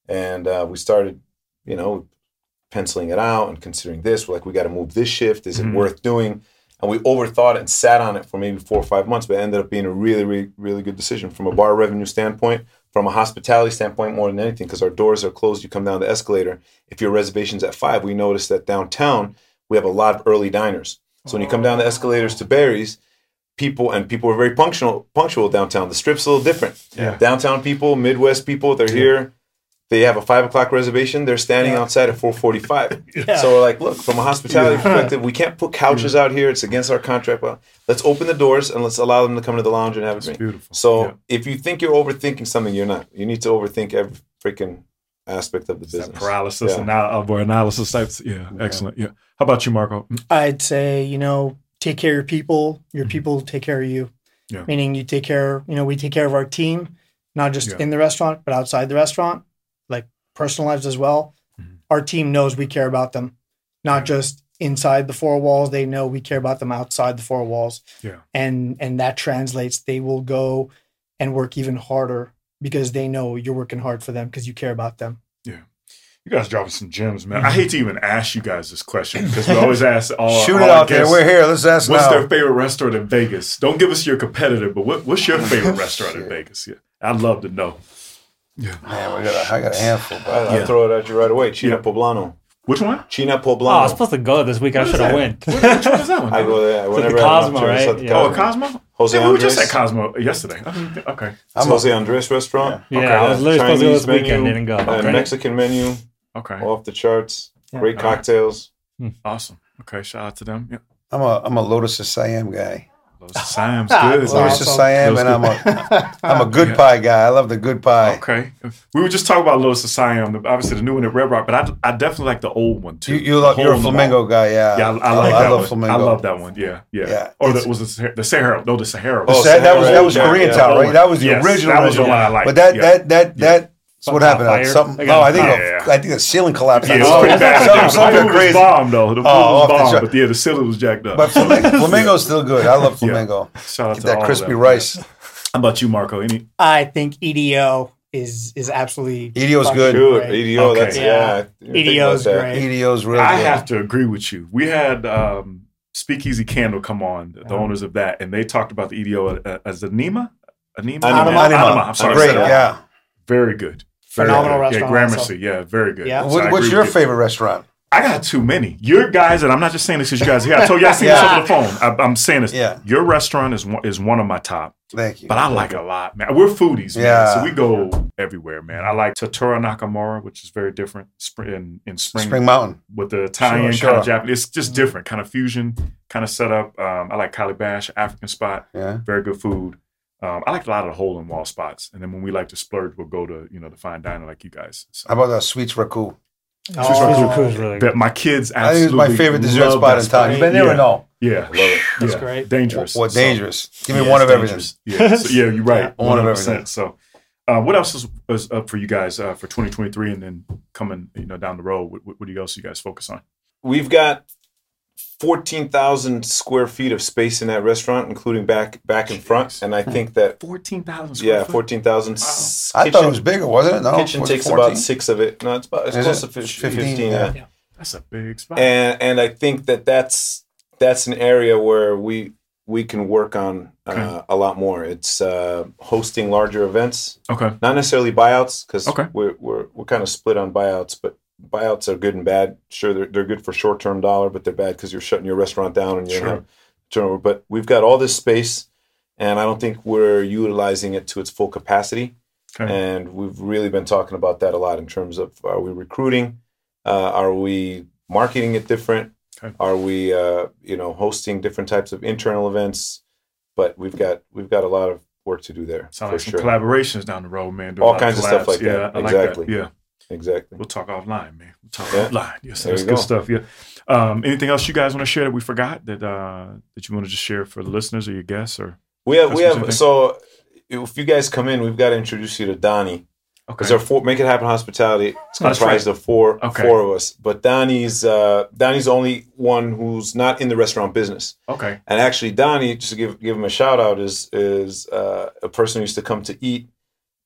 And uh, we started, you know, penciling it out and considering this. We're like, we got to move this shift. Is it mm-hmm. worth doing? And we overthought it and sat on it for maybe four or five months, but it ended up being a really, really, really good decision from a bar revenue standpoint, from a hospitality standpoint more than anything, because our doors are closed. You come down the escalator. If your reservation's at five, we noticed that downtown, we have a lot of early diners. So when you come down the escalators to Barry's, people, and people are very punctual punctual downtown. The strip's a little different. Yeah. Downtown people, Midwest people, they're yeah. here. They have a five o'clock reservation. They're standing yeah. outside at four forty-five. Yeah. So we're like, look, from a hospitality yeah. perspective, we can't put couches yeah. out here. It's against our contract. Well, let's open the doors and let's allow them to come to the lounge and have a drink. Beautiful. So yeah. if you think you're overthinking something, you're not. You need to overthink every freaking aspect of the it's business. That paralysis yeah. and or analysis types. Yeah, yeah, excellent. Yeah. How about you, Marco? I'd say, you know, take care of your people. Your mm-hmm. people take care of you. Yeah. Meaning you take care, you know, we take care of our team, not just yeah. in the restaurant, but outside the restaurant, like personal lives as well. Mm-hmm. Our team knows we care about them, not yeah. just inside the four walls. They know we care about them outside the four walls. Yeah. And and that translates. They will go and work even harder because they know you're working hard for them because you care about them. Yeah. You guys dropping some gems, man. I hate to even ask you guys this question because we always ask all Shoot all it out there. We're here. Let's ask What's now. their favorite restaurant in Vegas? Don't give us your competitor, but what, what's your favorite restaurant in Vegas? Yeah. I'd love to know. Yeah. Man, we got a, I got a handful. I'll, I'll yeah. throw it at you right away. China yeah. Poblano. Which one? China Poblano. Oh, I was supposed to go this week. I should have went. Which one is that one? I go there. Whenever the Cosmo, right? Yeah. Oh, Cosmo? Jose yeah, Andres. We just said Cosmo yesterday. I mean, okay. It's Jose Andres restaurant. Yeah, okay. yeah I was literally Chinese supposed to go this menu, weekend. Didn't go. Uh, Okay. Mexican menu. Okay. Off the charts. Yeah. Great cocktails. Right. Awesome. Okay, shout out to them. Yeah. I'm a I'm a Lotus of Siam guy. Lotus of Siam's good. Lotus awesome. of Siam, and I'm a I'm a good yeah. pie guy. I love the good pie. Okay. We were just talking about Lotus of Siam, obviously the new one at Red Rock, but I, I definitely like the old one too. You, you love, you're a flamingo guy, yeah. Yeah, I, I like I, that I love one. Flamingo. I love that one. Yeah, yeah. yeah or the, was it the Sahara? No, the Sahara. Oh, Sahara. That was that was yeah, Koreatown, yeah. right? That was the yes, original. That was the one I liked. But that yeah. that that yeah. that. So what happened? Like something? No, I think yeah, a, yeah. I think the ceiling collapsed. Yeah, it was oh, pretty bad. Something, something the crazy. Was bomb though. The food oh, was bomb, but yeah, the ceiling was jacked up. But Flamingo, Flamingo's still good. I love Flamingo. Yeah. Shout out Get to that all crispy of rice. How about you, Marco? Any? I think E D O is is absolutely E D O's good. Good. E D O, okay. that's yeah. yeah. E D O's great. E D O's really I good. have to agree with you. We had um, Speakeasy Candle come on, the um, owners of that, and they talked about the E D O as Anima. Anima. Anima. Anima. Anima. I'm sorry. Great. Yeah. Very good. Phenomenal very good. restaurant. Yeah, Gramercy. Yeah, very good. Yeah. So what, what's your favorite restaurant? I got too many. Your guys, and I'm not just saying this because you guys are here. I told you I seen yeah. this over the phone. I, I'm saying this. Yeah. Your restaurant is one, is one of my top. Thank you. But I like it a lot, man. We're foodies, man. Yeah. So we go everywhere, man. I like Tottura Nakamura, which is very different in, in Spring. Spring Mountain. With the Italian sure, sure. kind of Japanese. It's just different, kind of fusion kind of setup. Um, I like Calabash, African spot. Yeah. Very good food. Um, I like a lot of the hole in wall spots, and then when we like to splurge, we'll go to you know the fine dining like you guys. So. How about the Sweets Raku? Oh, Sweets Raku is really good. My kids absolutely. I think it's my favorite dessert spot in town. You've been there yeah. or no? Yeah, love it. That's yeah. great. Dangerous. What, what dangerous? So, Give me yeah, one of dangerous. everything. Yeah, so, yeah, you're right. One of everything. So, uh, what else is, is up for you guys uh, for twenty twenty-three, and then coming you know down the road? What, what, what else you guys focus on? We've got fourteen thousand square feet of space in that restaurant, including back back and front. And I think that fourteen thousand. Square yeah, foot? fourteen thousand. Wow. I thought it was bigger, wasn't it? No, kitchen was takes it about six of it. No, it's about it's Is close it? to fifteen. fifteen, fifteen yeah. Yeah. That's a big spot. And and I think that that's that's an area where we we can work on uh, Okay. a lot more. It's uh, hosting larger events, okay. not necessarily buyouts, because Okay. we're we're we're kind of split on buyouts, but. Buyouts are good and bad. Sure, they're, they're good for short-term dollar, but they're bad because you're shutting your restaurant down and you're Sure. not turnover. But we've got all this space, and I don't think we're utilizing it to its full capacity. Okay. And we've really been talking about that a lot in terms of are we recruiting? Uh, are we marketing it different? Okay. Are we, uh, you know, hosting different types of internal events? But we've got we've got a lot of work to do there. Sound for like some sure. collaborations down the road, man. Do a All lot kinds of stuff collabs. like yeah, that. I like Exactly. that. Yeah. Exactly. We'll talk offline, man. We'll talk Yeah. offline. Yes, There that's you good go. stuff. Yeah. Um, anything else you guys want to share that we forgot that uh, that you want to just share for the listeners or your guests or? We have, we customers, have. anything? So, if you guys come in, we've got to introduce you to Donnie. Okay. Because our four, Make It Happen Hospitality is Oh, that's comprised right. of four Okay. four of us. But Donnie's uh, Donnie's the only one who's not in the restaurant business. Okay. And actually, Donnie, just to give give him a shout out, is is uh, a person who used to come to eat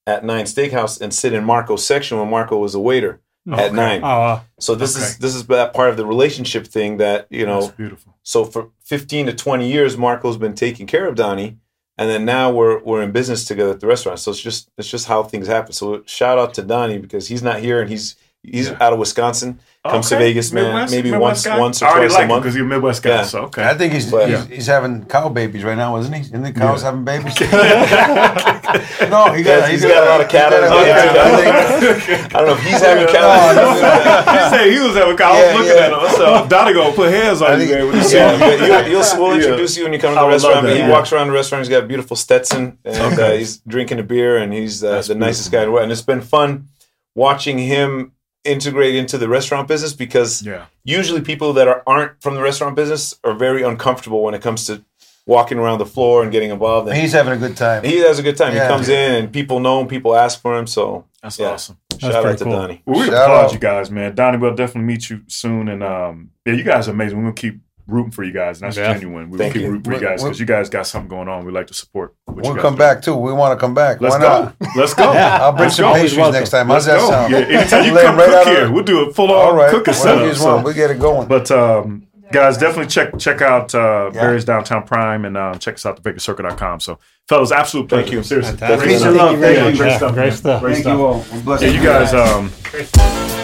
at Nine Steakhouse and sit in Marco's section when Marco was a waiter Okay. at Nine. Oh, uh, So this Okay. is this is that part of the relationship thing that, you know, That's beautiful. so for fifteen to twenty years, Marco's been taking care of Donnie, and then now we're we're in business together at the restaurant. So it's just it's just how things happen. So shout out to Donnie because he's not here and he's he's Yeah. out of Wisconsin. Comes to Okay. Vegas, man, Midwest- maybe Midwest once guy? once or I already twice like a month. because you're a Midwest guy. Yeah. So okay. I think he's But- he's, he's having cow babies right now, isn't he? Isn't the cows Yeah. having babies? no, he got, He's got a lot of cattle. he's got a- Yeah. I don't know if he's having No, cattle. He said he was having. I was Yeah, looking yeah. at him. So Donnie gonna put hands I on you, think- man. When you see Yeah, him. but you'll, you'll, we'll Yeah. introduce you when you come to I the would love restaurant. that, But he yeah. walks around the restaurant. He's got a beautiful Stetson, and uh, Okay. he's drinking a beer, and he's uh, That's the nicest beautiful. guy in the world. And it's been fun watching him integrate into the restaurant business because Yeah. usually people that are, aren't from the restaurant business are very uncomfortable when it comes to walking around the floor and getting involved. And He's having a good time. he has a good time. Yeah. He comes in, and people know him. People ask for him. So That's yeah. awesome. Shout out pretty to cool. Donnie. Well, we Shout applaud out. you guys, man. Donnie, we'll definitely meet you soon. And um, yeah, you guys are amazing. We're gonna keep rooting for you guys. And that's Yeah. genuine. We'll Thank keep you. rooting for you guys because you guys got something going on. We like to support. What you We'll guys come do. back too. We want to come back. Let's Why go. not? Let's go. Yeah. I'll bring Let's some go. pastries welcome. next time. Let's How's that go. sound? Yeah, anytime you Lay 'em come right cook out of here, the- we'll do a full All on right. cooking Whatever you setup. want. So. We get it going. But um, guys, definitely check check out uh, Yeah. Barry's Downtown Prime and uh, check us out at the vegas circle dot com. So, fellas, absolute pleasure. Thank you. Seriously. Fantastic. Peace Thank and you love. very Thank much. you. Great Yeah, stuff. great man. stuff. Great Thank stuff. you all. I'm blessed. Yeah, you guys. Um,